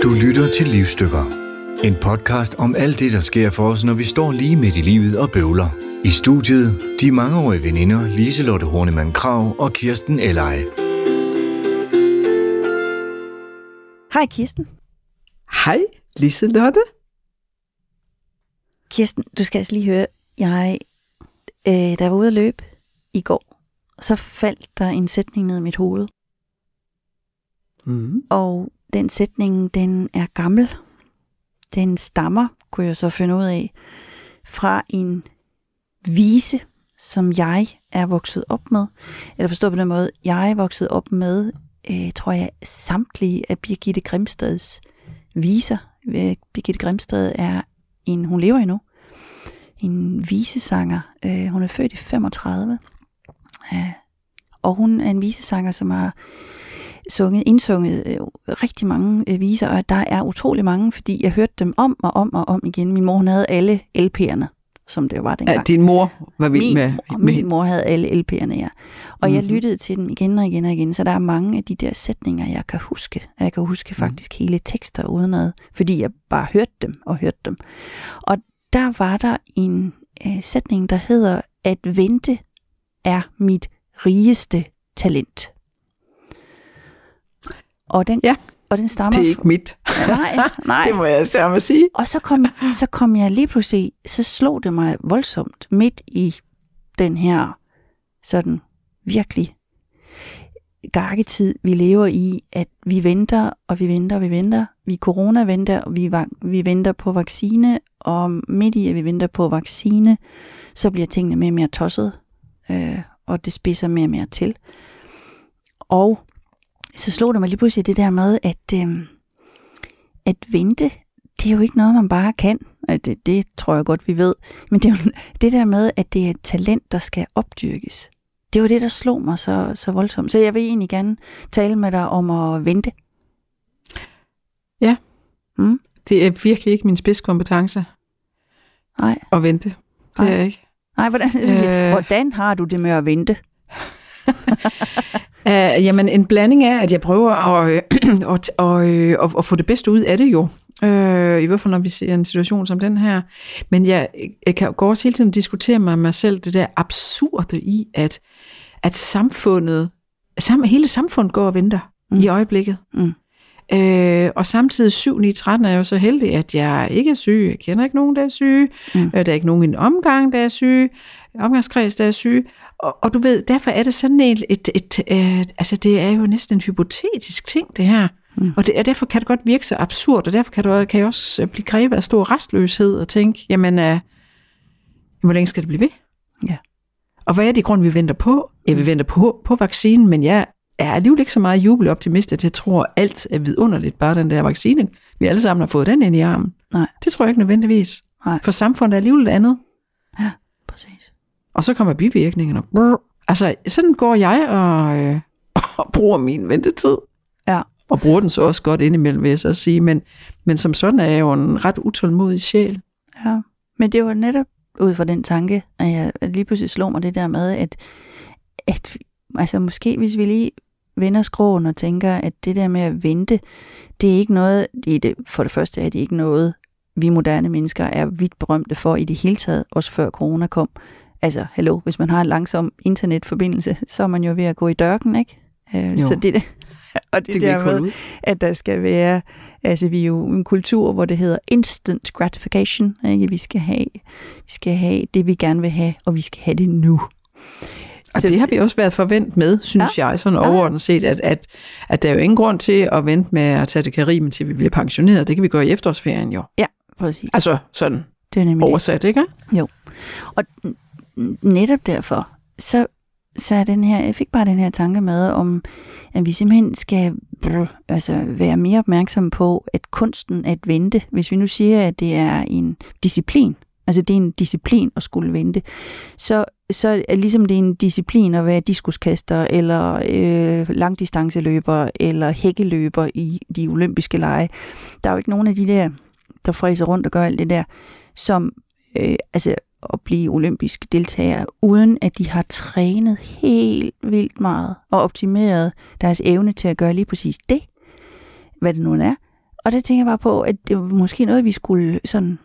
Du lytter til Livsstykker. En podcast om alt det, der sker for os, når vi står lige midt i livet og bøvler. I studiet, de mangeårige veninder Liselotte Hornemann Krag og Kirsten Elleje. Hej Kirsten. Hej Liselotte. Kirsten, du skal altså lige høre, da jeg var ude at løbe i går, så faldt der en sætning ned i mit hoved. Og den sætning, den er gammel. Den stammer, kunne jeg så finde ud af, fra en vise, som jeg er vokset op med. Eller forstå på den måde, jeg er vokset op med, tror jeg, samtlige af Birgitte Grimstads viser. Birgitte Grimstad er hun lever endnu, en visesanger. Hun er født i 35. Og hun er en visesanger, som har indsunget rigtig mange viser, og der er utrolig mange, fordi jeg hørte dem om og om igen. Min mor, hun havde alle LP'erne, som det var dengang. Ja, din mor var vild med min mor havde alle LP'erne, ja. Og jeg lyttede til dem igen og igen og igen, så der er mange af de der sætninger, jeg kan huske. Jeg kan huske faktisk hele tekster udenad, fordi jeg bare hørte dem. Og der var der en sætning, der hedder, at vente er mit rigeste talent. Og den stammer. Det er ikke mit. Nej. Det må jeg sørge sige. Og så kom jeg lige pludselig, så slog det mig voldsomt midt i den her sådan virkelig garketid, vi lever i, at vi venter, og vi venter, og vi venter. Vi corona-venter, og vi venter på vaccine, og midt i, at vi venter på vaccine, så bliver tingene mere og mere tosset, og det spidser mere og mere til. Og så slog det mig lige pludselig det der med, at vente, det er jo ikke noget, man bare kan. Det tror jeg godt, vi ved. Men det er jo det der med, at det er et talent, der skal opdyrkes. Det var det, der slog mig så voldsomt. Så jeg vil egentlig gerne tale med dig om at vente. Ja. Det er virkelig ikke min spidskompetence. Nej. At vente. Det er ikke. Nej, hvordan har du det med at vente? Jamen en blanding af, at jeg prøver at få det bedste ud af det jo. I hvert fald når vi ser en situation som den her. Men jeg kan gå også hele tiden diskutere med mig selv det der absurde i, at hele samfundet går og venter i øjeblikket. Og samtidig 7-9-13 er jeg jo så heldig, at jeg ikke er syg. Jeg kender ikke nogen, der er syge. Der er ikke nogen i en omgangskreds, der er syge. Og du ved, derfor er det sådan altså det er jo næsten en hypotetisk ting, det her. Og derfor kan det godt virke så absurd, og derfor kan jeg også blive grebet af stor restløshed og tænke, jamen, hvor længe skal det blive ved? Ja. Og hvad er det grund, vi venter på? Ja, vi venter på vaccinen, men jeg er alligevel ikke så meget jubeloptimist, at jeg tror, alt er vidunderligt, bare den der vaccine. Vi alle sammen har fået den ind i armen. Nej. Det tror jeg ikke nødvendigvis. Nej. For samfundet er alligevel andet. Ja, præcis. Og så kommer bivirkningerne. Altså, sådan går jeg og bruger min ventetid. Ja. Og bruger den så også godt indimellem, vil jeg så sige. Men som sådan er jeg jo en ret utålmodig sjæl. Ja, men det var netop ud fra den tanke, at jeg lige pludselig slog mig det der med, at altså måske hvis vi lige vender skråen og tænker, at det der med at vente, det er ikke noget, for det første er det ikke noget, vi moderne mennesker er vidt berømte for i det hele taget, også før corona kom. Altså, hallo, hvis man har en langsom internetforbindelse, så er man jo ved at gå i dørken, ikke? Så det og det der med, at der skal være, altså vi er jo en kultur, hvor det hedder instant gratification, ikke? Vi skal have det, vi gerne vil have, og vi skal have det nu. Og så det har vi også været forventet med, synes jeg, sådan overordnet set, at der er jo ingen grund til at vente med at tage det Karibien, til vi bliver pensioneret. Det kan vi gøre i efterårsferien jo. Ja, præcis. Altså sådan det er oversat, ikke? Jo. Og netop derfor, så er den her, jeg fik bare den her tanke med, om at vi simpelthen skal være mere opmærksomme på, at kunsten at vente, hvis vi nu siger, at det er en disciplin, altså det er en disciplin at skulle vente, så er ligesom det er en disciplin at være diskuskaster, eller langdistanceløber, eller hækkeløber i de olympiske lege. Der er jo ikke nogen af de der fræser rundt og gør alt det der, som at blive olympisk deltager, uden at de har trænet helt vildt meget og optimeret deres evne til at gøre lige præcis det, hvad det nu er. Og det tænker jeg bare på, at det var måske noget, vi skulle sådan,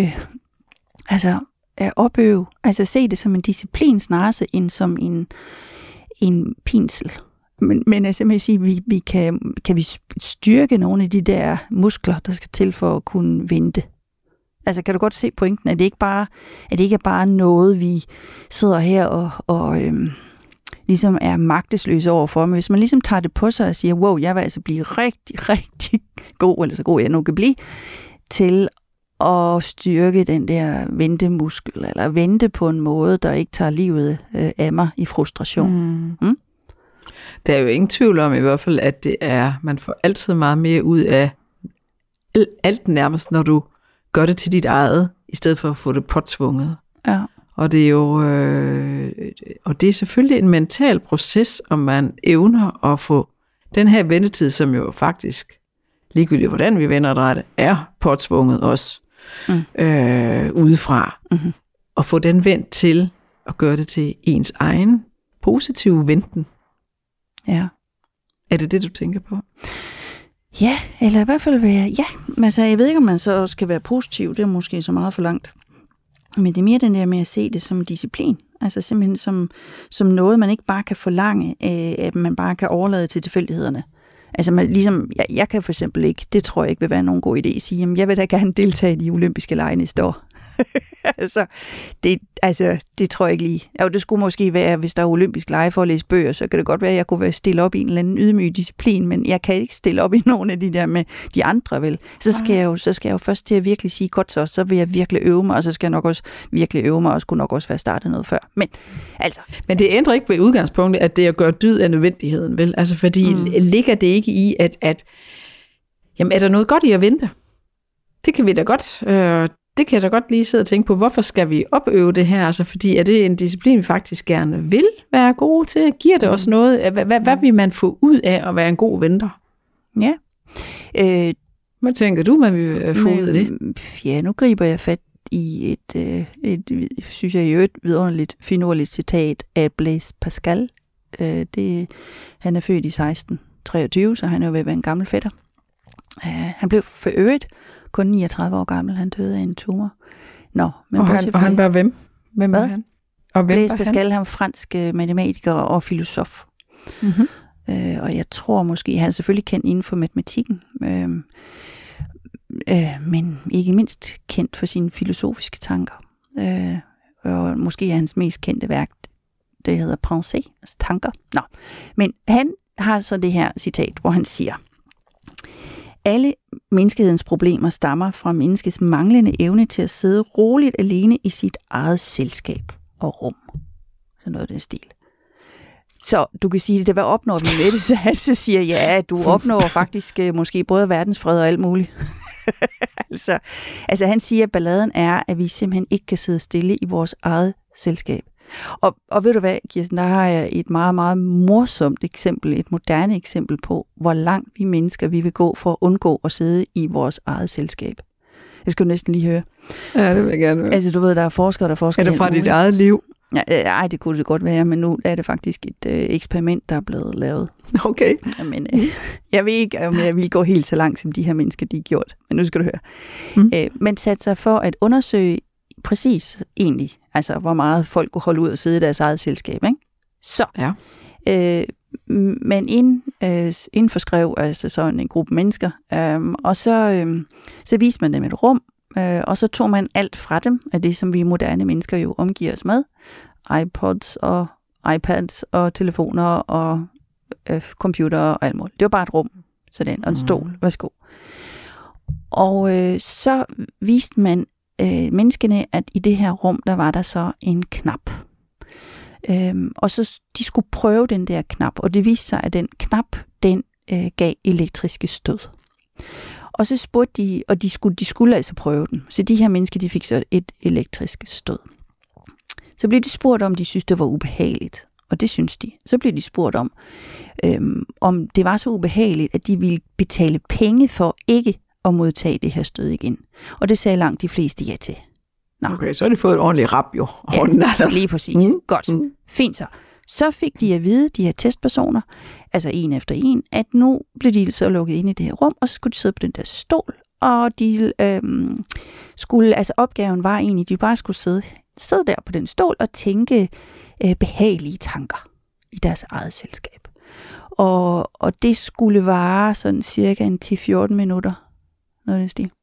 opøve. Altså se det som en disciplin snarere end som en pinsel. Men altså, jeg sige, kan vi styrke nogle af de der muskler, der skal til for at kunne vente? Altså, kan du godt se pointen, at det ikke er bare noget, vi sidder her og ligesom er magtesløse overfor. Men hvis man ligesom tager det på sig og siger, wow, jeg vil altså blive rigtig, rigtig god, eller så god jeg nu kan blive, til at styrke den der ventemuskel, eller vente på en måde, der ikke tager livet af mig i frustration. Der er jo ingen tvivl om i hvert fald, at man får altid meget mere ud af alt nærmest, når du gør det til dit eget, i stedet for at få det påtvunget. Ja. Og det er jo og det er selvfølgelig en mental proces, om man evner at få den her ventetid, som jo faktisk, ligegyldigt hvordan vi vender og drejer det, er påtvunget os udefra. Mm-hmm. Og få den vendt til at gøre det til ens egen positive venten. Ja. Er det det, du tænker på? Ja, eller i hvert fald altså, jeg ved ikke, om man så også skal være positiv, det er måske så meget for langt. Men det er mere den der med at se det som disciplin. Altså simpelthen som noget, man ikke bare kan forlange, at man bare kan overlade til tilfældighederne. Altså jeg kan for eksempel ikke, det tror jeg ikke vil være nogen god idé at sige, jamen jeg vil da gerne deltage i de olympiske lege næste år. Det tror jeg ikke lige. Jo, det skulle måske være, hvis der er olympisk lege for at læse bøger, så kan det godt være, at jeg kunne stille op i en eller anden ydmyg disciplin, men jeg kan ikke stille op i nogen af de der med de andre, vel. Så skal jeg jo først til at virkelig sige godt så vil jeg virkelig øve mig, og så skal jeg nok også virkelig øve mig, og skulle nok også være startet noget før. Men det ændrer ikke ved udgangspunktet, at det at gøre dyd af nødvendigheden, vel? Altså fordi ligger det ikke i, at jamen, er der noget godt i at vente? Det kan vi da godt. Det kan jeg da godt lige sidde og tænke på, hvorfor skal vi opøve det her? Altså, fordi er det en disciplin, vi faktisk gerne vil være gode til? Giver det os noget? Hvad vil man få ud af at være en god venter? Ja. Hvad tænker du, man vil få ud af det? Ja, nu griber jeg fat i et synes jeg, et vidunderligt, finurligt citat af Blaise Pascal. Han er født i 1623, så han er jo ved at være en gammel fætter. Han blev for øvrigt kun 39 år gammel. Han døde af en tumor. Og han var hvem? Hvem var han? Og Blaise Pascal, han var fransk matematiker og filosof. Mm-hmm. Og jeg tror måske, han er selvfølgelig kendt inden for matematikken, men ikke mindst kendt for sine filosofiske tanker. Og måske er hans mest kendte værk, det hedder Pensée, altså tanker. Men han har så det her citat, hvor han siger: alle menneskehedens problemer stammer fra menneskets manglende evne til at sidde roligt alene i sit eget selskab og rum. Så noget af den stil. Så du kan sige, hvad opnår vi med det? Så siger ja, du opnår faktisk måske både verdensfred og alt muligt. altså han siger, at balladen er, at vi simpelthen ikke kan sidde stille i vores eget selskab. Og ved du hvad, Kirsten, der har jeg et meget, meget morsomt eksempel, et moderne eksempel på, hvor langt vi mennesker vi vil gå for at undgå at sidde i vores eget selskab. Det skal du næsten lige høre. Ja, det vil jeg gerne høre. Altså, du ved, der er forskere, der forsker. Er det fra dit eget liv? Nej, det kunne det godt være, men nu er det faktisk et eksperiment, der er blevet lavet. Okay. Men jeg ved ikke, om jeg vil gå helt så langt, som de her mennesker, de har gjort. Men nu skal du høre. Men satte sig for at undersøge præcis egentlig, altså hvor meget folk kunne holde ud og sidde i deres eget selskab, ikke? Så, men inden forskrev altså sådan en gruppe mennesker, og så viste man dem et rum, og så tog man alt fra dem, af det som vi moderne mennesker jo omgiver os med, iPods og iPads og telefoner og computer og alt muligt. Det var bare et rum, sådan, og en stol, værsgo. Og så viste man menneskene, at i det her rum, der var der så en knap. Og så de skulle prøve den der knap, og det viste sig, at den knap, den gav elektriske stød. Og så spurgte de, og de skulle altså prøve den. Så de her mennesker, de fik så et elektrisk stød. Så blev de spurgt om de synes det var ubehageligt, og det synes de. Så blev de spurgt om det var så ubehageligt, at de ville betale penge for ikke at modtage det her stød igen. Og det sagde langt de fleste ja til. Okay, så har de fået et ordentligt rap jo. Ja, lige præcis. Godt. Fint så. Så fik de at vide, de her testpersoner, altså en efter en, at nu blev de så lukket ind i det her rum, og så skulle de sidde på den der stol, og de skulle, altså opgaven var egentlig, de bare skulle sidde der på den stol og tænke behagelige tanker i deres eget selskab. Og det skulle vare sådan cirka 10-14 minutter, noget af den stil.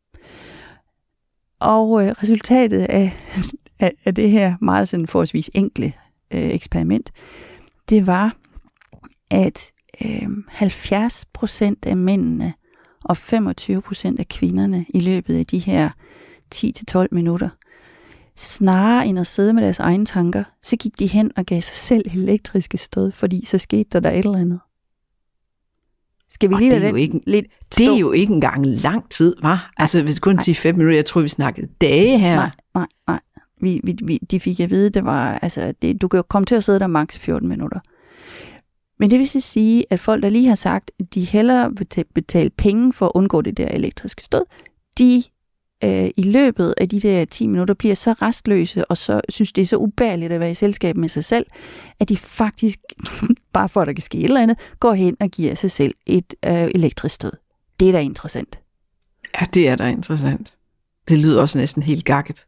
Og resultatet af det her meget sådan forholdsvis enkle eksperiment, det var, at 70% af mændene og 25% af kvinderne i løbet af de her 10-12 minutter, snarere end at sidde med deres egne tanker, så gik de hen og gav sig selv elektriske stød, fordi så skete der et eller andet. Skal vi lige det er jo ikke engang lang tid, var? Altså hvis kun 10-5 minutter, jeg tror vi snakkede dage her. Nej. De fik at vide, det var, altså, du kan komme til at sidde der maks 14 minutter. Men det vil sige, at folk, der lige har sagt, at de hellere vil betale penge for at undgå det der elektriske stød, de i løbet af de der 10 minutter bliver så restløse, og så synes det er så ubærligt at være i selskab med sig selv, at de faktisk, bare for at der kan ske et eller andet, går hen og giver sig selv et elektrisk stød. Det er da interessant. Ja, det er da interessant. Det lyder også næsten helt gakket.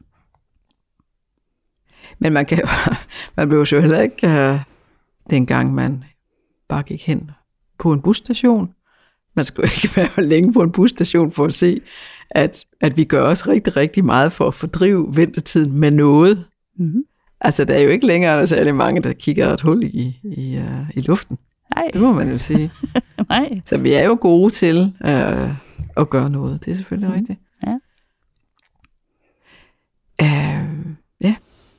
Men man blev jo heller ikke, dengang man bare gik hen på en busstation. Man skulle ikke være længe på en busstation for at se, at vi gør også rigtig, rigtig meget for at fordrive ventetiden med noget. Mm-hmm. Altså, der er jo ikke længere særlig mange, der kigger et hul i luften. Nej. Det må man jo sige. Nej. Så vi er jo gode til at gøre noget. Det er selvfølgelig rigtigt. Ja. Ja.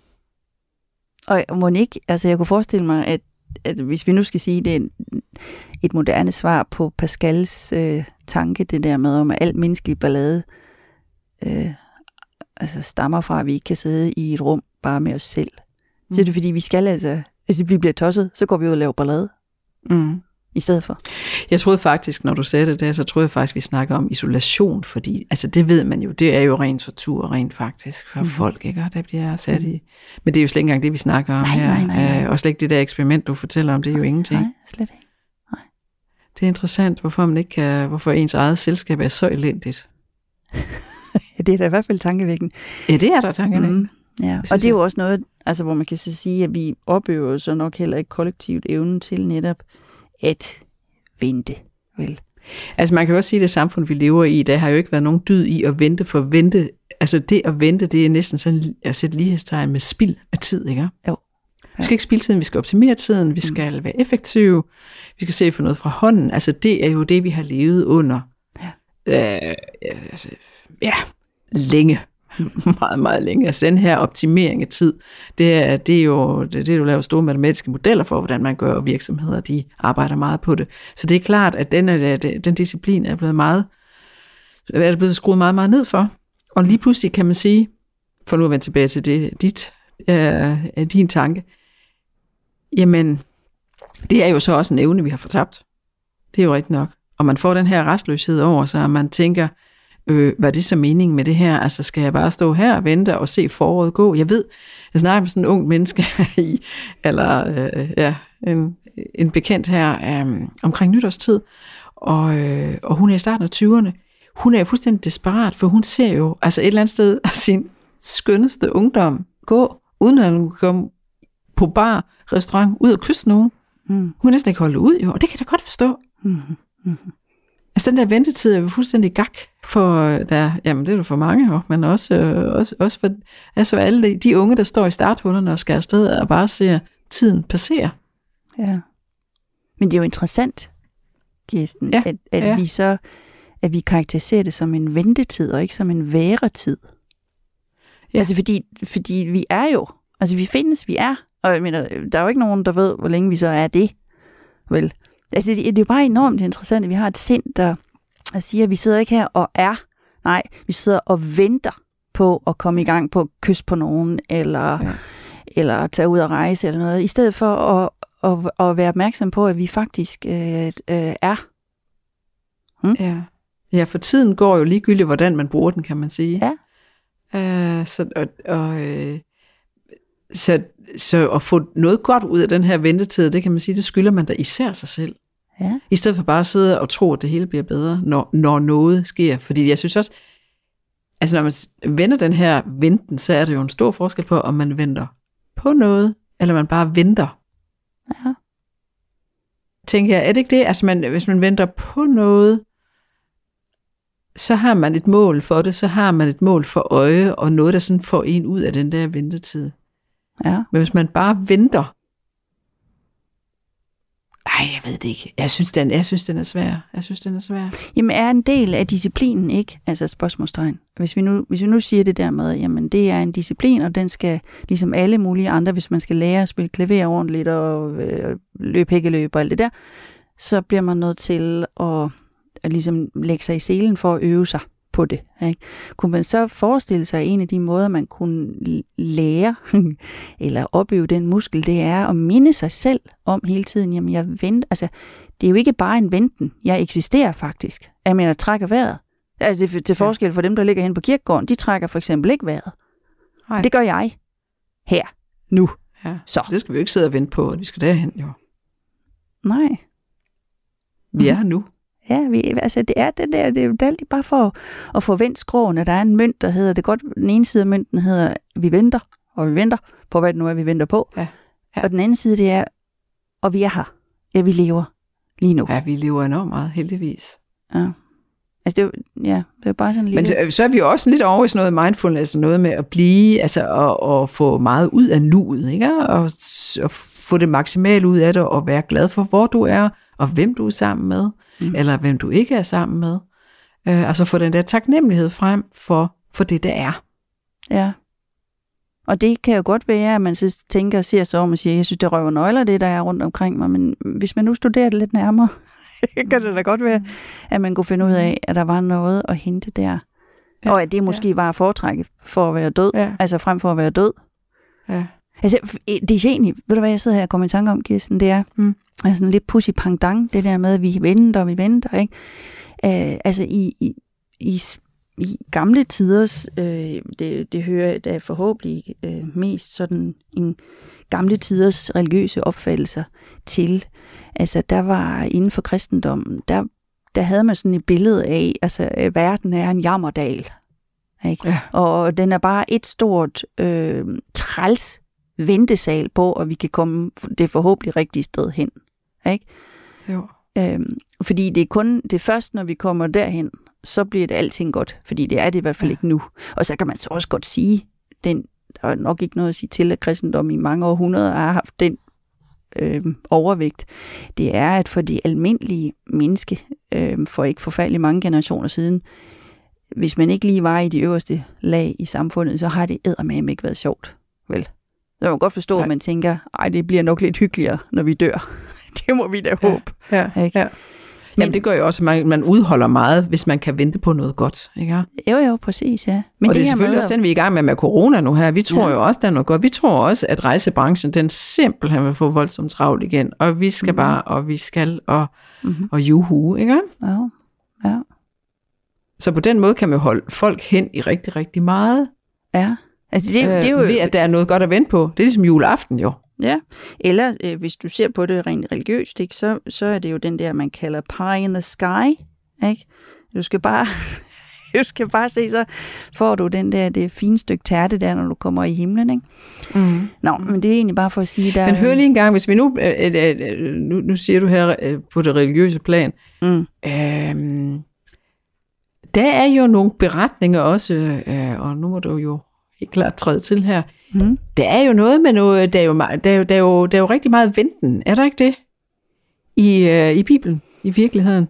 Og Monique, altså jeg kunne forestille mig, at hvis vi nu skal sige, det er et moderne svar på Pascals tanke, det der med, om at al menneskelig ballade altså stammer fra, at vi ikke kan sidde i et rum bare med os selv. Så er det fordi, vi skal altså vi bliver tosset, så går vi ud og laver ballade. I stedet for. Jeg troede faktisk, når du sagde det der, så troede jeg faktisk, vi snakker om isolation, fordi altså det ved man jo, det er jo ren tortur, rent faktisk, for folk, ikke? Der bliver sat i. Men det er jo slet ikke engang det, vi snakker om her. Nej. Og slet ikke det der eksperiment, du fortæller om, det er jo ingenting. Nej, slet ikke. Nej. Det er interessant, hvorfor ens eget selskab er så elendigt. Ja, det er da i hvert fald tankevækkende. Ja, det er da tankevækkende. Ja, og det er jo også noget, altså, hvor man kan så sige, at vi opøver så nok heller ikke kollektivt evnen til netop at vente, vel? Altså man kan jo også sige, at det samfund, vi lever i, der har jo ikke været nogen dyd i at vente for at vente. Altså det at vente, det er næsten sådan at sætte lighedstegn med spild af tid, ikke? Jo. Vi skal ikke spilde tiden, vi skal optimere tiden, vi skal være effektive, vi skal se for noget fra hånden. Altså det er jo det, vi har levet under. Længe. Meget, meget længe. Altså den her optimering af tid, det er jo det, du laver store matematiske modeller for, hvordan man gør, og virksomheder, de arbejder meget på det. Så det er klart, at den disciplin er blevet skruet meget, meget ned for. Og lige pludselig kan man sige, for nu at vende tilbage til din tanke, jamen, det er jo så også en evne, vi har fortabt. Det er jo rigtigt nok. Og man får den her restløshed over sig, og man tænker, hvad er det så meningen med det her? Altså, skal jeg bare stå her og vente og se foråret gå? Jeg snakker med sådan en ung menneske en bekendt her omkring nytårstid, og hun er i starten af 20'erne. Hun er jo fuldstændig desperat, for hun ser jo altså et eller andet sted af sin skønneste ungdom gå, uden at hun kan komme på bar, restaurant, ud og kysse nogen. Hun kan næsten ikke holde ud, jo, og det kan jeg da godt forstå. Altså den der ventetid er jo fuldstændig gak for jamen det er jo for mange, men også for alle de unge, der står i starthullerne og skal afsted og bare ser tiden passere. Ja. Men det er jo interessant, Kirsten, at vi karakteriserer det som en ventetid og ikke som en væretid. Ja. Altså fordi vi er jo, altså vi findes, vi er, og jeg mener, der er jo ikke nogen, der ved, hvor længe vi så er det, vel? Altså det er jo bare enormt interessant, at vi har et sind, der siger, at vi sidder ikke her og er. Nej, vi sidder og venter på at komme i gang på at kysse på nogen, eller tage ud og rejse eller noget, i stedet for at være opmærksom på, at vi faktisk er. Ja, for tiden går jo ligegyldigt, hvordan man bruger den, kan man sige. Ja. Så at få noget godt ud af den her ventetid, det kan man sige, det skylder man da især sig selv. Ja. I stedet for bare at sidde og tro, at det hele bliver bedre, når noget sker. Fordi jeg synes også, altså når man vender den her venten, så er der jo en stor forskel på, om man venter på noget, eller man bare venter. Ja. Tænker jeg, er det ikke det? Altså hvis man venter på noget, så har man et mål for det, så har man et mål for øje, og noget, der sådan får en ud af den der ventetid. Ja. Men hvis man bare venter, jeg ved det ikke. Jeg synes, den er svær. Jamen er en del af disciplinen ikke? Altså spørgsmålstegn. Hvis vi nu siger det der med, jamen det er en disciplin, og den skal, ligesom alle mulige andre, hvis man skal lære at spille klaver ordentligt og løbe hækkeløb og alt det der, så bliver man nødt til at ligesom lægge sig i selen for at øve sig på det. Ikke? Kunne man så forestille sig, at en af de måder, man kunne lære eller opøve den muskel, det er at minde sig selv om hele tiden, jamen jeg venter, altså det er jo ikke bare en venten, jeg eksisterer faktisk. Jeg mener, trækker vejret. Altså til forskel for dem, der ligger hen på kirkegården, de trækker for eksempel ikke vejret. Nej. Det gør jeg. Her. Nu. Ja. Så. Det skal vi jo ikke sidde og vente på, at vi skal derhen, jo. Nej. Vi er her nu. Ja, det er det der, det er jo altid bare for at få vendt skråen, at der er en mønt, der hedder det godt. Den ene side af mønten hedder, vi venter på, hvad det nu er, vi venter på. Ja. Ja. Og den anden side, det er, og vi er her. Ja, vi lever lige nu. Ja, vi lever enormt meget, heldigvis. Ja. Altså, det er bare sådan lidt. Men så er vi jo også lidt over i sådan noget mindfulness, noget med at blive, altså at få meget ud af nuet, ikke? Og få det maksimale ud af det, og være glad for, hvor du er, og hvem du er sammen med, eller hvem du ikke er sammen med. Altså få den der taknemmelighed frem for det, der er. Ja. Og det kan jo godt være, at man så tænker og ser sig om og siger, jeg synes, det røver nøgler, det der er rundt omkring mig, men hvis man nu studerer det lidt nærmere, kan det da godt være, at man kunne finde ud af, at der var noget at hente der. Ja, og at det måske var at foretrække for at være død, altså frem for at være død. Ja. Altså, det er egentlig, ved du hvad, jeg sidder her og kommer i tanke om, Kirsten, det er altså en lidt pussy pangdang, det der med, at vi venter, ikke? Altså i gamle tiders, det hører jeg da forhåbentlig mest sådan en gamle tiders religiøse opfattelser til. Altså der var inden for kristendommen, der havde man sådan et billede af, altså at verden er en jammerdal. Ikke? Ja. Og den er bare et stort træls ventesal på, og vi kan komme det forhåbentlig rigtige sted hen. Ikke? Jo. Fordi det er først, når vi kommer derhen, så bliver det alting godt, fordi det er det i hvert fald ikke nu. Og så kan man så også godt sige, der er nok ikke noget at sige til, at kristendommen i mange århundreder har haft den overvægt. Det er, at for de almindelige menneske, for ikke forfærdeligt mange generationer siden, hvis man ikke lige var i de øverste lag i samfundet, så har det eddermame ikke været sjovt. Vel? Så man godt forstå, at man tænker, det bliver nok lidt hyggeligere, når vi dør. Det må vi da håbe. Ja. Jamen det gør jo også, at man udholder meget, hvis man kan vente på noget godt, ikke? Jo, præcis, ja. Men og det er selvfølgelig også den, vi er i gang med corona nu her. Vi tror jo også, der er noget godt. Vi tror også, at rejsebranchen, den simpelthen vil få voldsomt travlt igen. Og vi skal bare, og vi skal, og juhu, ikke? Ja. Så på den måde kan man holde folk hen i rigtig, rigtig meget. Ja. Altså det er jo ved, at der er noget godt at vente på. Det er ligesom juleaften, jo. Ja, eller hvis du ser på det rent religiøst, ikke, så er det jo den der, man kalder pie in the sky. Ikke? Du skal bare se, så får du det fine stykke tærte der, når du kommer i himlen. Ikke? Mm. Nå, men det er egentlig bare for at sige, der... Men hør lige en gang, hvis vi nu siger du her på det religiøse plan, der er jo nogle beretninger også, og nu må du jo helt klart træde til her. Der er jo noget med noget, der er jo rigtig meget venten, er der ikke det? I Bibelen, i virkeligheden?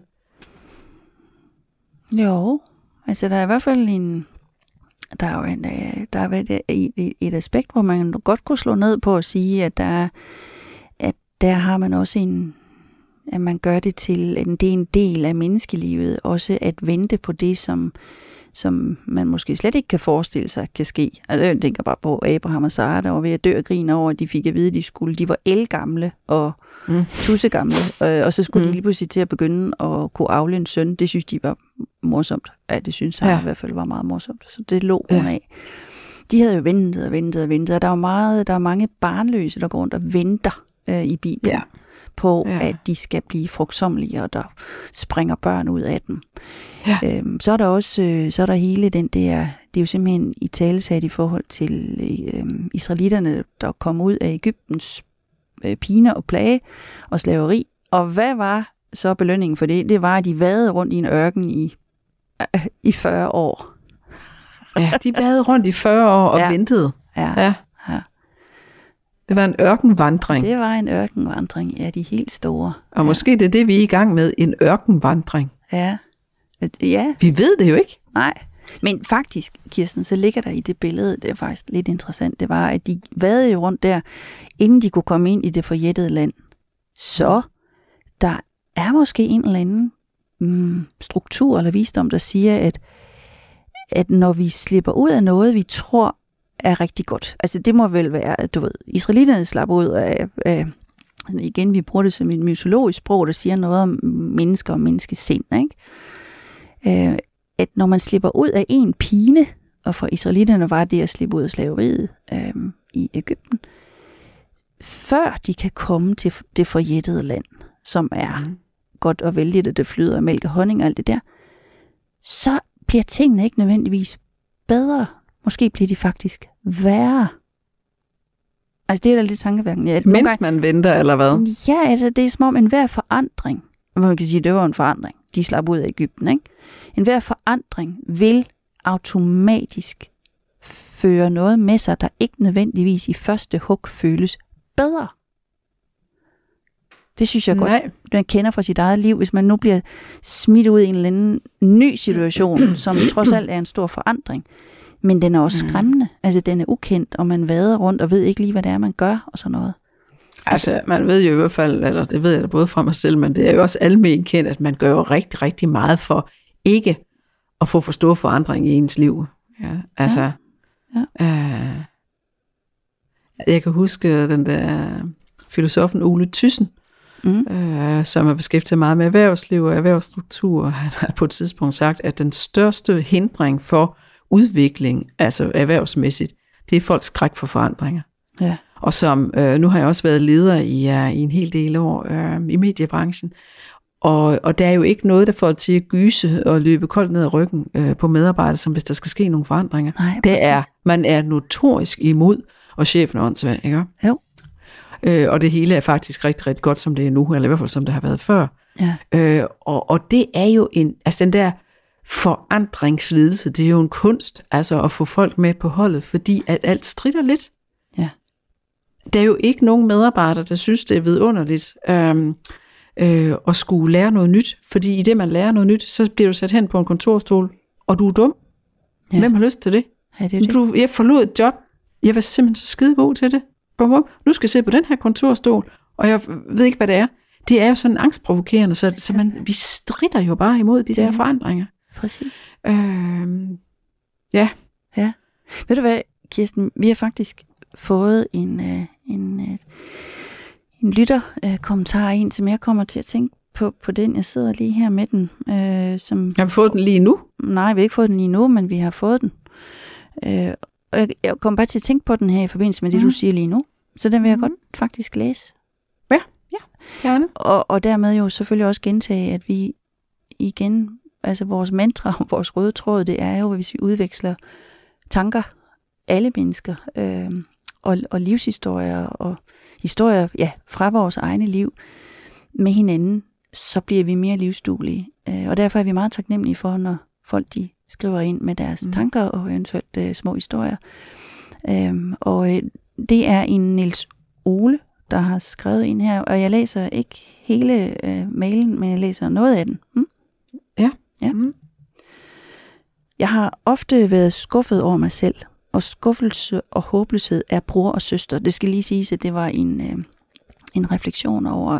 Jo, altså der er i hvert fald der er et aspekt, hvor man godt kunne slå ned på at sige, at der har man også at man gør det til, at det er en del af menneskelivet, også at vente på det, som man måske slet ikke kan forestille sig kan ske. Altså jeg tænker bare på Abraham og Sara, der var ved at dø og grine over, at de fik at vide, at de var elgamle og tussegamle, og så skulle de lige pludselig til at begynde at kunne avle en søn. Det synes de var morsomt. Ja, det synes Sara i hvert fald var meget morsomt, så det lå hun af. de havde jo ventet, og der er mange barnløse, der går rundt og venter i Bibelen på, at de skal blive frugtsommelige, og der springer børn ud af dem. Ja. Så er der også så er der hele den der, det er jo simpelthen i talesat i forhold til israelitterne, der kom ud af Egyptens piner og plage og slaveri. Og hvad var så belønningen for det? Det var, at de vadede rundt i en ørken i 40 år. Ja, de vadede rundt i 40 år og ventede. Ja. Det var en ørkenvandring. Det var en ørkenvandring, ja, de helt store. Og måske det er det, vi er i gang med, en ørkenvandring. Ja. Vi ved det jo ikke. Nej, men faktisk, Kirsten, så ligger der i det billede, det er faktisk lidt interessant, det var, at de vadede jo rundt der, inden de kunne komme ind i det forjættede land. Så der er måske en eller anden struktur eller visdom, der siger, at når vi slipper ud af noget, vi tror er rigtig godt. Altså det må vel være, du ved, israelitterne slapper ud af igen, vi bruger det som et mytologisk sprog, der siger noget om mennesker og menneskesind, ikke? At når man slipper ud af en pine, og for israelitterne var det at slippe ud af slaveriet i Egypten, før de kan komme til det forjættede land, som er godt og vældigt, og det flyder af mælk og honning og alt det der, så bliver tingene ikke nødvendigvis bedre. Måske bliver de faktisk værre. Altså det er da lidt tankevækkende. Ja, mens man venter, eller hvad? Ja, altså det er som om enhver forandring, man kan sige, det var en forandring, de slap ud af Egypten, ikke? Enhver forandring vil automatisk føre noget med sig, der ikke nødvendigvis i første hug føles bedre. Det synes jeg godt, man kender fra sit eget liv. Hvis man nu bliver smidt ud i en eller anden ny situation, som trods alt er en stor forandring, men den er også skræmmende. Altså den er ukendt, og man vader rundt og ved ikke lige, hvad det er, man gør, og sådan noget. Altså man ved jo i hvert fald, eller det ved jeg da både fra mig selv, men det er jo også almen kendt, at man gør jo rigtig, rigtig meget for ikke at få for stor forandring i ens liv. Ja, altså, jeg kan huske den der filosofen Ole Thyssen, som er beskæftiget meget med erhvervsliv og erhvervsstruktur. Han har på et tidspunkt sagt, at den største hindring for udvikling, altså erhvervsmæssigt, det er folks skræk for forandringer. Ja. Og som, nu har jeg også været leder i en hel del år i mediebranchen, og der er jo ikke noget, der får til at gyse og løbe koldt ned ad ryggen på medarbejdere, som hvis der skal ske nogle forandringer. Nej, man er notorisk imod, og chefen er åndssvag, ikke? Jo. Og det hele er faktisk rigtig, rigtig godt, som det er nu, eller i hvert fald som det har været før. Ja. Og det er jo altså den der forandringsledelse, det er jo en kunst, altså at få folk med på holdet, fordi at alt stritter lidt. Ja. Der er jo ikke nogen medarbejdere, der synes, det er vidunderligt at skulle lære noget nyt, fordi i det, man lærer noget nyt, så bliver du sat hen på en kontorstol, og du er dum. Ja. Hvem har lyst til det? Ja, det er det. Jeg forlod et job, jeg var simpelthen så skide god til det. Nu skal jeg sidde på den her kontorstol, og jeg ved ikke, hvad det er. Det er jo sådan angstprovokerende, så vi stritter jo bare imod de der forandringer. Præcis. Ja. Ved du hvad, Kirsten, vi har faktisk fået en lytterkommentar ind, som jeg kommer til at tænke på den. Jeg sidder lige her med den. Har vi fået den lige nu? Nej, vi har ikke fået den lige nu, men vi har fået den. Og jeg kommer bare til at tænke på den her i forbindelse med det, du siger lige nu. Så den vil jeg godt faktisk læse. Ja, gerne. Og dermed jo selvfølgelig også gentage, at vi igen, altså vores mantra og vores røde tråd, det er jo, hvis vi udveksler tanker, alle mennesker, og livshistorier og historier fra vores egne liv med hinanden, så bliver vi mere livsduelige. Og derfor er vi meget taknemmelige for, når folk de skriver ind med deres tanker og eventuelt små historier. Og det er en Niels Ole, der har skrevet ind her, og jeg læser ikke hele mailen, men jeg læser noget af den. Ja. Jeg har ofte været skuffet over mig selv, og skuffelse og håbløshed er bror og søster. Det skal lige siges, at det var en refleksion over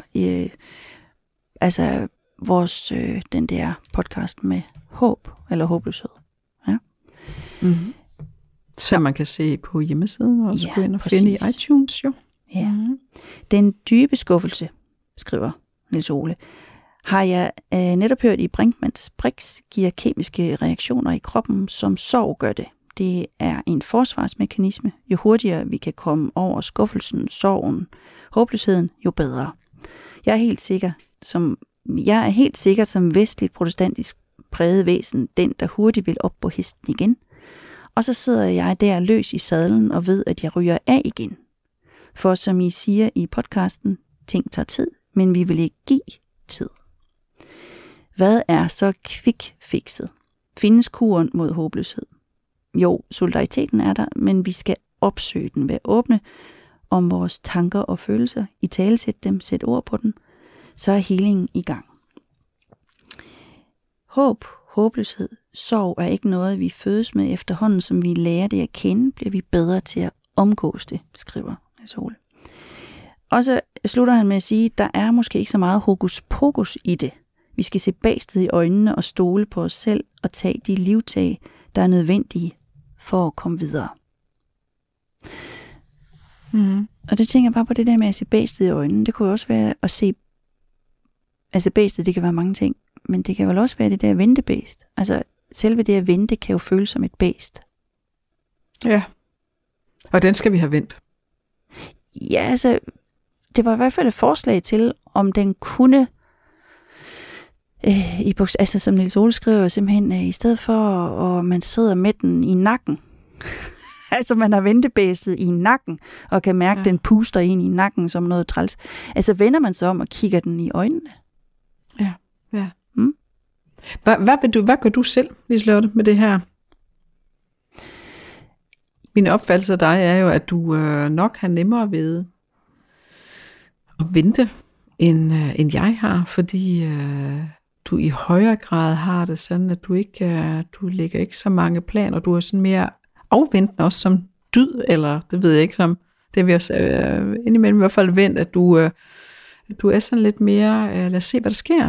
altså vores den der podcast med håb eller håbløshed. Ja. Mm-hmm. Som man kan se på hjemmesiden og gå ind og finde i iTunes, jo. Ja. Mm-hmm. Den dybe skuffelse, skriver Niels Ole, har jeg netop hørt i Brinkmanns Brix, giver kemiske reaktioner i kroppen, som sorg gør det. Det er en forsvarsmekanisme. Jo hurtigere vi kan komme over skuffelsen, sorgen, håbløsheden, jo bedre. Jeg er helt sikkert som vestligt protestantisk præget væsen, den der hurtigt vil op på hesten igen. Og så sidder jeg der løs i sadlen og ved, at jeg ryger af igen. For som I siger i podcasten, ting tager tid, men vi vil ikke give tid. Hvad er så quick-fixet? Findes kuren mod håbløshed? Jo, solidariteten er der, men vi skal opsøge den, være åbne om vores tanker og følelser, italesætte dem, sætte ord på dem, så er healingen i gang. Håb, håbløshed, sorg er ikke noget, vi fødes med efterhånden, som vi lærer det at kende, bliver vi bedre til at omgås det, skriver Niels Ole. Og så slutter han med at sige, at der er måske ikke så meget hokus pokus i det. Vi skal se bagsted i øjnene og stole på os selv og tage de livtag, der er nødvendige for at komme videre. Mm. Og det tænker jeg bare på det der med at se bagsted i øjnene. Det kunne jo også være at se, altså bagsted, det kan være mange ting, men det kan vel også være det der ventebæst. Altså selve det at vente kan jo føles som et bæst. Ja, og den skal vi have vendt. Ja, altså det var i hvert fald et forslag til, om den kunne, altså som Niels Ole skriver, simpelthen i stedet for, at man sidder med den i nakken, altså man har ventebæstet i nakken, og kan mærke, den puster ind i nakken som noget træls. Altså vender man sig om og kigger den i øjnene. Ja, ja. Mm. Hvad gør du selv, Liselotte, med det her? Min opfattelse af dig er jo, at du nok har nemmere ved at vente, end jeg har, fordi du i højere grad har det sådan, at du lægger ikke så mange planer, du er sådan mere afventende også som dyd, eller det ved jeg ikke, som det vi også indimellem i hvert fald vendt, at du er sådan lidt mere, lad os se, hvad der sker.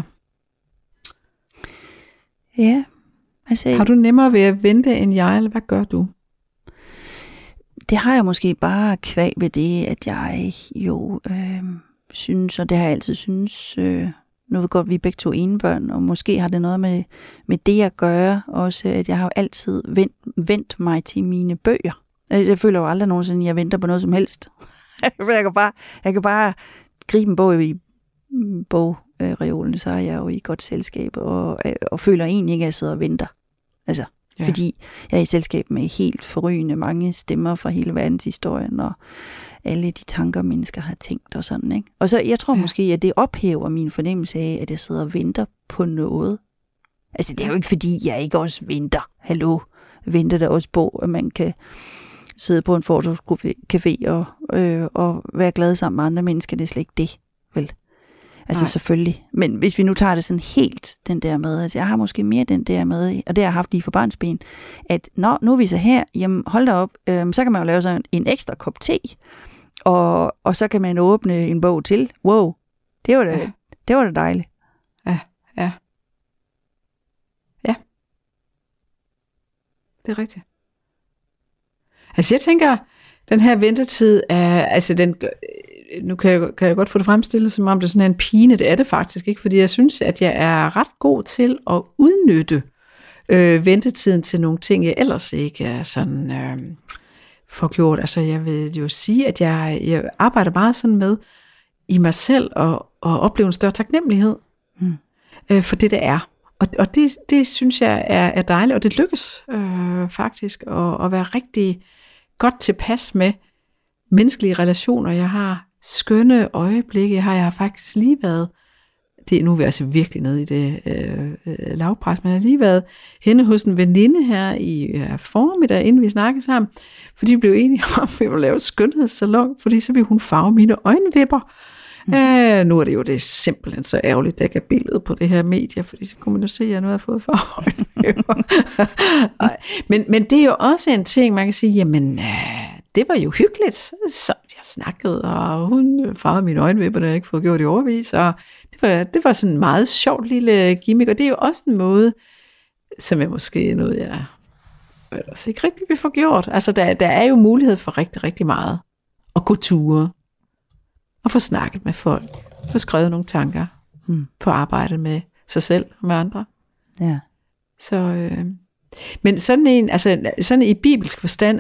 Ja. Altså, har du nemmere ved at vente end jeg, eller hvad gør du? Det har jeg måske bare kvæg ved det, at jeg jo synes, og det har jeg altid synes, nu ved godt, vi er begge to enebørn, og måske har det noget med det at gøre, også at jeg har jo altid vendt mig til mine bøger. Altså, jeg føler jo aldrig nogensinde, at jeg venter på noget som helst. jeg kan bare gribe en bog i bogreolen, så er jeg jo i godt selskab, og føler egentlig ikke, at jeg sidder og venter. Altså, fordi jeg er i selskab med helt forrygende mange stemmer fra hele verdenshistorien, og alle de tanker, mennesker har tænkt og sådan, ikke? Og så, jeg tror måske, at det ophæver min fornemmelse af, at jeg sidder og venter på noget. Altså, det er jo ikke, fordi jeg ikke også venter. Hallo, venter der også på, at man kan sidde på en fotografi og være glad sammen med andre mennesker. Det er slet ikke det, vel? Altså selvfølgelig. Men hvis vi nu tager det sådan helt, den der med, altså jeg har måske mere den der med, og det har jeg haft lige for barnsben, at nu er vi så her, jamen hold da op, så kan man jo lave sådan en ekstra kop te, og så kan man åbne en bog til. Wow, det var da dejligt. Ja. Det er rigtigt. Altså jeg tænker, den her ventetid er, altså den, nu kan jeg godt få det fremstillet, som om det er sådan en pine, det er det faktisk ikke, fordi jeg synes, at jeg er ret god til at udnytte ventetiden til nogle ting, jeg ellers ikke er sådan får gjort. Altså jeg vil jo sige, at jeg arbejder meget sådan med i mig selv og opleve en større taknemmelighed for det, det er. Og det synes jeg er dejligt, og det lykkes faktisk at være rigtig godt tilpas med menneskelige relationer. Jeg har skønne øjeblikke. Jeg har faktisk lige været, nu er vi altså virkelig nede i det lavpres, men jeg har lige været henne hos en veninde her i formiddag, inden vi snakkede sammen, fordi vi blev enige om, at vi ville lave et skønhedssalon, fordi så ville hun farve mine øjenvipper. Nu er det jo det simpelthen så ærgerligt, at jeg ikke er billedet på det her medie, fordi så kunne man jo se, at jeg nu har fået farve øjenvipper. men det er jo også en ting, man kan sige, jamen det var jo hyggeligt, så jeg snakkede, og hun farvede mine øjenvipper, der jeg ikke fået gjort i overvis, og det var sådan en meget sjovt lille gimmick, og det er jo også en måde, som jeg måske noget, jeg ellers ikke rigtig vil få gjort. Altså der er jo mulighed for rigtig, rigtig meget at gå ture, og få snakket med folk, få skrevet nogle tanker, få arbejdet med sig selv og med andre. Ja. Så Men sådan i bibelsk forstand,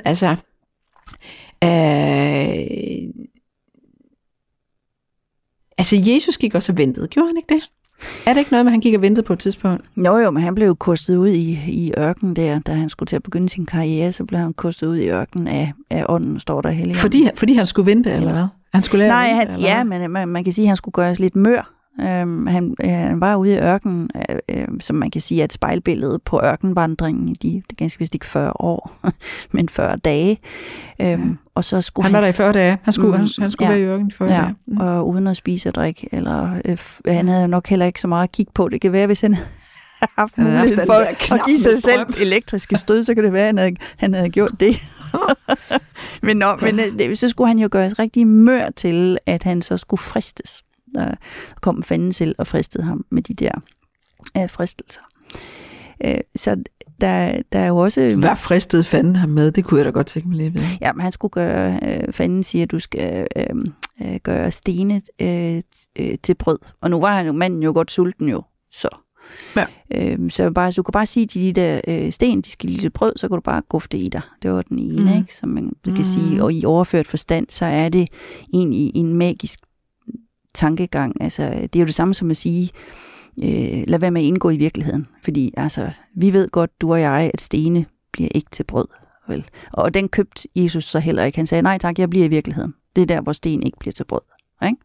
Jesus gik også og ventede, gjorde han ikke det? Er det ikke noget med, at han gik og ventede på et tidspunkt? Jo, men han blev jo kostet ud i ørkenen der, da han skulle til at begynde sin karriere, så blev han kostet ud i ørkenen af ånden, står der helligånden. Fordi han skulle vente, eller hvad? Han skulle lære men man kan sige, at han skulle gøres lidt mør. Han var ude i ørkenen, som man kan sige er et spejlbillede på ørkenvandringen i det er ganske vist ikke 40 år, men 40 dage. Og så skulle han var der i 40 dage. Han skulle være i ørkenen i 40 dage. Og uden at spise og drikke, eller han havde nok heller ikke så meget at kigge på. Det kan være, hvis han havde haft mulighed for at give sig selv elektriske stød, så kan det være, at han havde gjort det. men så skulle han jo gøres rigtig mør til, at han så skulle fristes. Der kom fanden selv og fristede ham med de der fristelser. Så der er jo også... Hvad fristede fanden ham med? Det kunne jeg da godt tænke mig lige ved. Ja, men han skulle gøre... fanden siger, at du skal gøre stene til brød. Og nu var manden jo godt sulten jo, så... Ja. Så du kan bare sige til de der sten, de skal lige til brød, så kan du bare gufte i dig. Det var den ene, ikke? Som man kan sige. Og i overført forstand, så er det egentlig en magisk tankegang. Altså, det er jo det samme som at sige, lad være med at indgå i virkeligheden. Fordi vi ved godt, du og jeg, at stene bliver ikke til brød. Vel? Og den købte Jesus så heller ikke. Han sagde, nej tak, jeg bliver i virkeligheden. Det er der, hvor sten ikke bliver til brød. Ikke?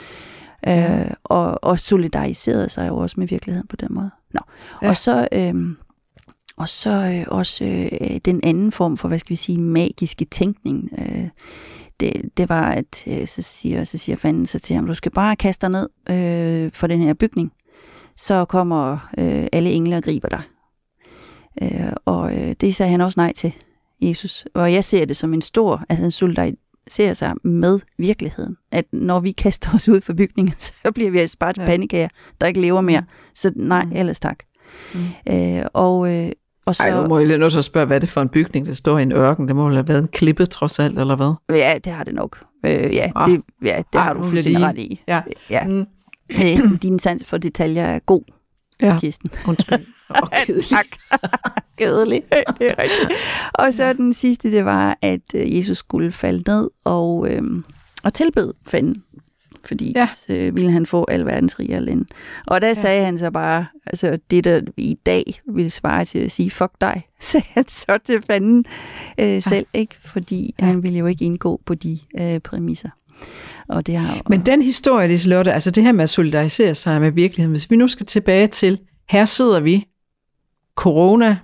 Og solidariserede sig jo også med virkeligheden på den måde. Nå. Ja. Og så også den anden form for, hvad skal vi sige, magiske tænkning. Det var, at så siger fanden så til ham, du skal bare kaste dig ned for den her bygning. Så kommer alle engle og griber dig. Og det sagde han også nej til, Jesus. Og jeg ser det som en stor, at han solidariserer sig med virkeligheden. At når vi kaster os ud for bygningen, så bliver vi altså bare til pandekager, der ikke lever mere. Så nej, ellers tak. Og så... nu må jeg nødt til at spørge, hvad er det for en bygning, der står i en ørken? Det må have været en klippe trods alt, eller hvad? Ja, det har det nok. Det har du fuldstændig ret i. Ja. Din sans for detaljer er god, Kirsten. Undskyld. Tak. Kedelig. Det er rigtigt. Og så den sidste, det var, at Jesus skulle falde ned og tilbede fanden. Fordi ville han få al verdens rige alene. Og der sagde han så bare, altså det der i dag ville svare til at sige, fuck dig, sagde han så til fanden selv, ikke? Fordi han ville jo ikke indgå på de præmisser. Og det har, men den historie, Liselotte, altså det her med at solidarisere sig med virkeligheden, hvis vi nu skal tilbage til, her sidder vi, corona,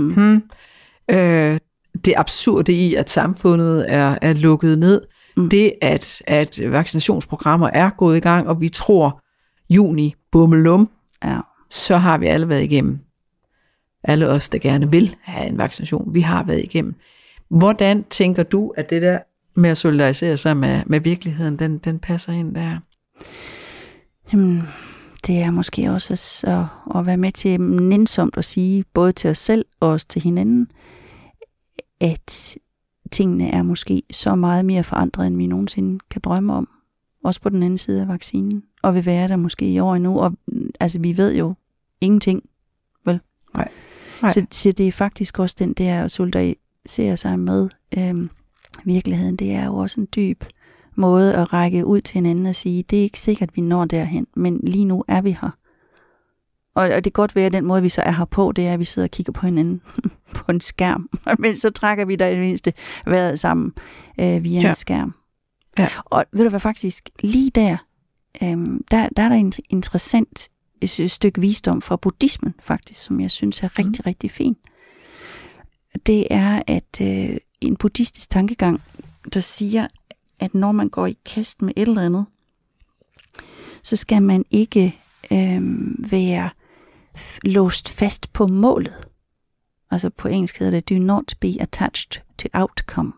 det absurde i, at samfundet er lukket ned, det at vaccinationsprogrammer er gået i gang, og vi tror juni, bummelum, så har vi alle været igennem. Alle os, der gerne vil have en vaccination, vi har været igennem. Hvordan tænker du, at det der med at solidarisere sig med virkeligheden, den passer ind der? Jamen, det er måske også at være med til nænsomt at sige, både til os selv og også til hinanden, at tingene er måske så meget mere forandret, end vi nogensinde kan drømme om. Også på den anden side af vaccinen. Og vil være der måske i år endnu. Og altså, vi ved jo ingenting. Vel? Nej. Så det er faktisk også den der at solidarisere sig med virkeligheden. Det er jo også en dyb måde at række ud til hinanden og sige, det er ikke sikkert, vi når derhen, men lige nu er vi her. Og det kan godt være, at den måde, vi så er her på, det er, at vi sidder og kigger på hinanden på en skærm. Men så trækker vi der i det mindste vejret sammen via en skærm. Ja. Og ved du hvad, faktisk lige der er der en interessant stykke visdom fra buddhismen, faktisk, som jeg synes er rigtig, rigtig fint. Det er, at en buddhistisk tankegang, der siger, at når man går i kast med et eller andet, så skal man ikke være låst fast på målet. Altså på engelsk hedder det, do not be attached to outcome.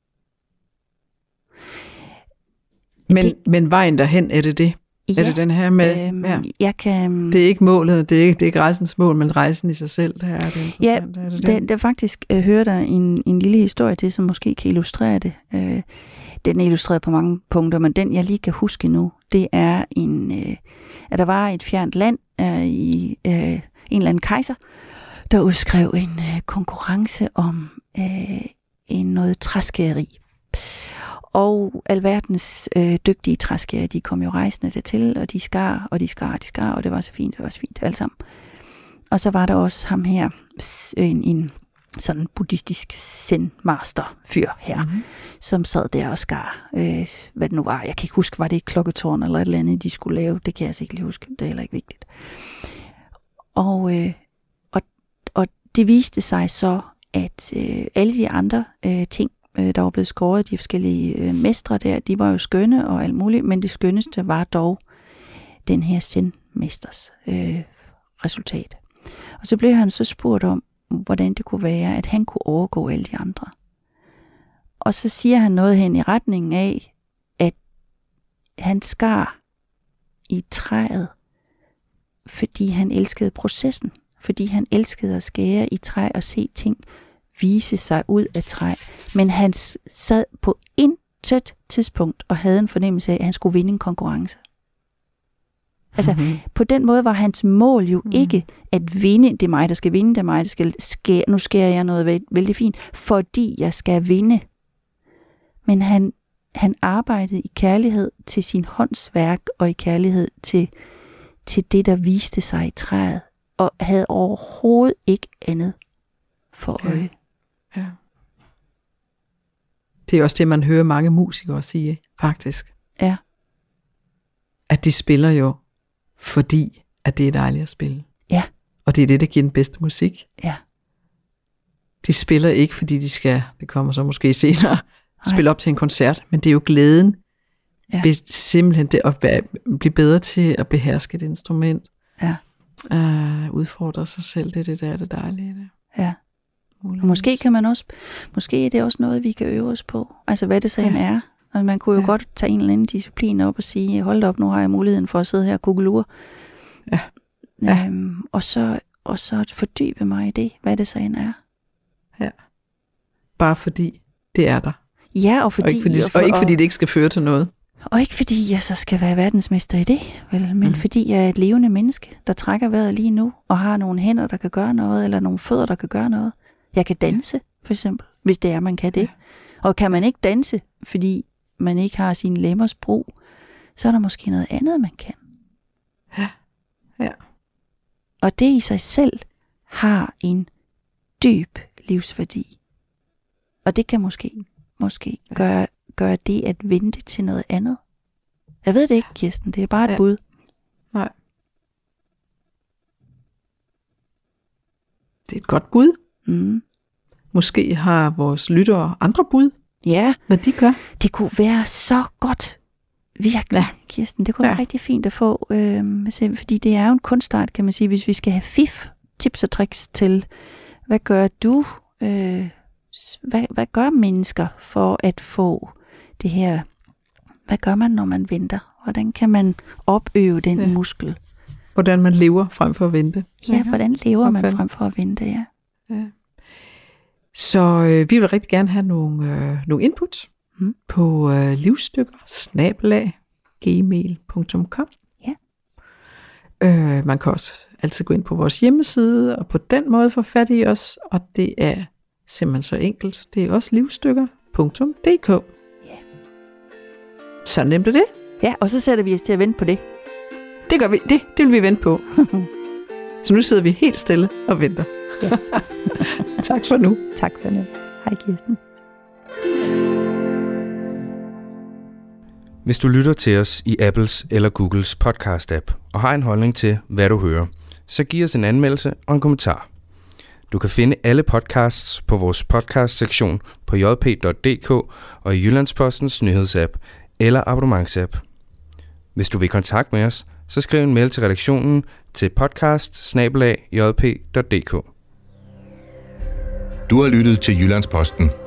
Men vejen derhen, er det? Ja, er det den her med? Det er ikke målet, det er ikke rejsens mål, men rejsen i sig selv, der er det interessant. Ja, der faktisk hører der en lille historie til, som måske kan illustrere det. Den er illustreret på mange punkter, men den jeg lige kan huske nu, det er at der var et fjernt land i en eller anden kejser, der udskrev en konkurrence om noget træskæreri. Og alverdens dygtige træskærer, de kom jo rejsende dertil, og de skar, og det var så fint, alt sammen. Og så var der også ham her, en sådan buddhistisk zen-master-fyr her, som sad der og skar, hvad det nu var. Jeg kan ikke huske, var det et klokketårn eller et eller andet, de skulle lave. Det kan jeg altså ikke lige huske. Det er heller ikke vigtigt. Og det viste sig så, at alle de andre ting, der var blevet skåret, de forskellige mestre der, de var jo skønne og alt muligt, men det skønneste var dog den her zen-mesters resultat. Og så blev han så spurgt om, hvordan det kunne være, at han kunne overgå alle de andre. Og så siger han noget hen i retningen af, at han skar i træet, fordi han elskede processen. Fordi han elskede at skære i træ og se ting vise sig ud af træ. Men han sad på intet tidspunkt og havde en fornemmelse af, at han skulle vinde en konkurrence. Altså, på den måde var hans mål jo ikke at vinde. Det er mig, der skal vinde. Det er mig, der skal skære. Nu skærer jeg noget vældig fint, fordi jeg skal vinde. Men han arbejdede i kærlighed til sin håndsværk og i kærlighed til det, der viste sig i træet. Og havde overhovedet ikke andet for øje. Ja. Det er også det, man hører mange musikere sige, faktisk. Ja. At de spiller jo, fordi at det er dejligt at spille. Ja. Og det er det, der giver den bedste musik. Ja. De spiller ikke, fordi de skal, det kommer så måske senere, spille op til en koncert, men det er jo glæden. Ja. Simpelthen det at blive bedre til at beherske et instrument. Ja. Udfordre sig selv, det er det dejlige. Ja. Og måske er det også noget, vi kan øve os på. Altså hvad det så end er. Og man kunne jo godt tage en eller anden disciplin op og sige, hold da op, nu har jeg muligheden for at sidde her og kugelure. Ja. Og så fordybe mig i det, hvad det så end er. Ja. Bare fordi det er der. Ja, og ikke fordi det ikke skal føre til noget. Og ikke fordi jeg så skal være verdensmester i det, vel? Men fordi jeg er et levende menneske, der trækker vejret lige nu, og har nogle hænder, der kan gøre noget, eller nogle fødder, der kan gøre noget. Jeg kan danse, for eksempel, hvis det er, man kan det. Ja. Og kan man ikke danse, fordi man ikke har sine lemmers brug, så er der måske noget andet, man kan. Ja. Ja. Og det i sig selv har en dyb livsværdi. Og det kan måske gøre det at vente til noget andet. Jeg ved det ikke, Kirsten. Det er bare et bud. Nej. Det er et godt bud. Måske har vores lyttere andre bud. Ja. Hvad de gør. Det kunne være så godt. Virkelig, Kirsten. Det kunne være rigtig fint at få. Fordi det er jo en kunstart, kan man sige. Hvis vi skal have tips og tricks til, hvad gør du? Hvad gør mennesker for at få det her? Hvad gør man, når man venter? Hvordan kan man opøve den muskel? Hvordan man lever frem for at vente. Ja, hvordan lever man frem for at vente, ja. Så vi vil rigtig gerne have nogle inputs på livsstykker@gmail.com. Ja. Man kan også altid gå ind på vores hjemmeside, og på den måde få fat i os, og det er simpelthen så enkelt. Det er også livsstykker.dk. Ja. Så nemt er det. Ja, og så sætter vi os til at vente på det. Det gør vi. Det vil vi vente på. Så nu sidder vi helt stille og venter. Ja. Tak for nu. Tak for nu. Hej Kirsten. Hvis du lytter til os i Apples eller Googles podcast-app og har en holdning til, hvad du hører, så giv os en anmeldelse og en kommentar. Du kan finde alle podcasts på vores podcast-sektion på jp.dk og i Jyllandspostens nyhedsapp eller abonnementsapp. Hvis du vil kontakte med os, så skriv en mail til redaktionen til podcast@jp.dk. Du har lyttet til Jyllandsposten.